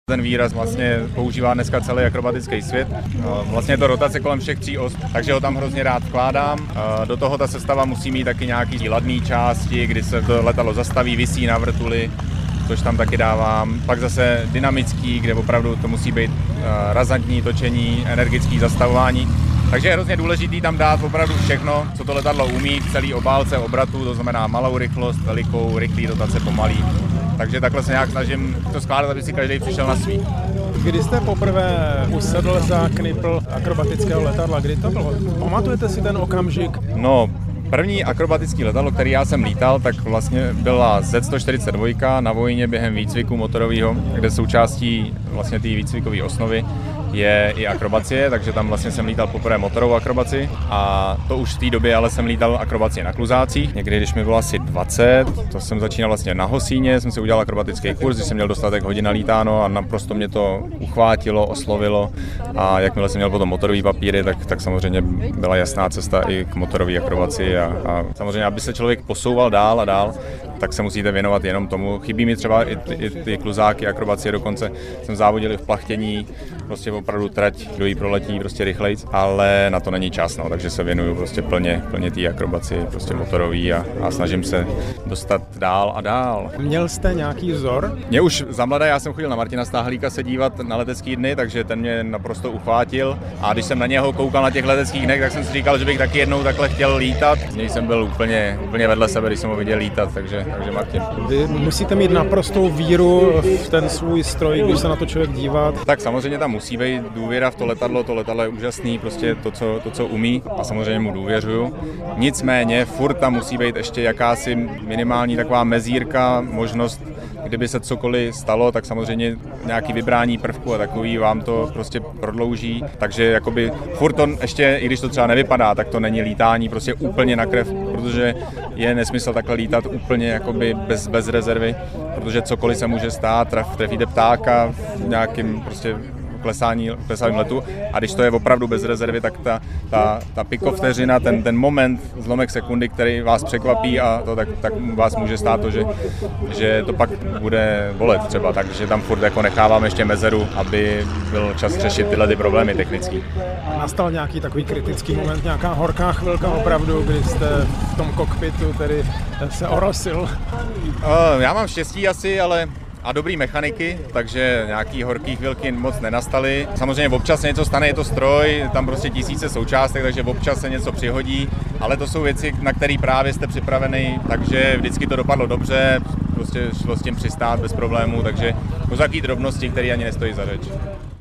Ten výraz vlastně používá dneska celý akrobatický svět. Vlastně je to rotace kolem všech tří os, takže ho tam hrozně rád vkládám. Do toho ta sestava musí mít taky nějaký ladné části, kdy se to letadlo zastaví, visí na vrtuli, což tam taky dávám. Pak zase dynamický, kde opravdu to musí být razantní točení, energický zastavování. Takže je hrozně důležitý tam dát opravdu všechno, co to letadlo umí v celé obálce obratu, to znamená malou rychlost, velikou, rychlý rotace, pomalý. Takže takhle se nějak snažím to skládat, aby si každý přišel na svý. Kdy jste poprvé usedl za knipl akrobatického letadla? Kdy to bylo? Pamatujete si ten okamžik? No, první akrobatický letadlo, který já jsem lítal, tak vlastně byla Z-142 na vojně během výcviku motorového, kde součástí vlastně té výcvikové osnovy je i akrobacie, takže tam vlastně jsem lítal poprvé motorovou akrobaci a to už v té době, ale jsem lítal akrobacie na kluzácích. Někdy, když mi bylo asi 20, to jsem začínal vlastně na Hosíně, jsem si udělal akrobatický kurz, když jsem měl dostatek hodin nalítáno a naprosto mě to uchvátilo, oslovilo a jakmile jsem měl potom motorový papíry, tak samozřejmě byla jasná cesta i k motorové akrobaci a samozřejmě, aby se člověk posouval dál a dál, tak se musíte věnovat jenom tomu. Chybí mi třeba i ty kluzáky, akrobacie, dokonce jsem závodil i v plachtění, prostě opravdu trať, kdo jí proletí prostě rychlejc, ale na to není čas, no, takže se věnuju prostě plně té akrobaci, prostě motorový a snažím se dostat dál a dál. Měl jste nějaký vzor? Mě už za mladé, já jsem chodil na Martina Stáhlíka se dívat na letecký dny, takže ten mě naprosto uchvátil a když jsem na něho koukal na těch leteckých dnech, tak jsem si říkal, že bych taky jednou takhle chtěl lítat. Z něj jsem byl úplně vedle sebe, když jsem ho viděl lítat, takže Martin. Vy musíte mít naprostou víru v ten svůj stroj, když se na to člověk dívá. Tak samozřejmě tam musí být důvěra v to letadlo je úžasný, prostě to, co umí a samozřejmě mu důvěřuju. Nicméně furt tam musí být ještě jakási minimální taková mezírka, možnost, kdyby se cokoliv stalo, tak samozřejmě nějaký vybrání prvku a takový vám to prostě prodlouží. Takže jakoby furt to ještě, i když to třeba nevypadá, tak to není lítání prostě úplně na krev, protože je nesmysl takhle lítat úplně jakoby bez rezervy, protože cokoliv se může stát, trefíte ptáka v nějakým prostě klesávým letu a když to je opravdu bez rezervy, tak ta pikovteřina, ten moment, zlomek sekundy, který vás překvapí a to, tak vás může stát to, že to pak bude bolet třeba, takže tam furt jako nechávám ještě mezeru, aby byl čas řešit tyhle ty problémy technický. Nastal nějaký takový kritický moment, nějaká horká chvilka opravdu, kdy jste v tom kokpitu tedy se orosil? Já mám štěstí asi, a dobrý mechaniky, takže nějaký horký chvilky moc nenastaly. Samozřejmě občas se něco stane, je to stroj, tam prostě tisíce součástek, takže občas se něco přihodí, ale to jsou věci, na které právě jste připravený, takže vždycky to dopadlo dobře, prostě šlo s tím přistát bez problémů, takže to jsou takové drobnosti, které ani nestojí za řeč.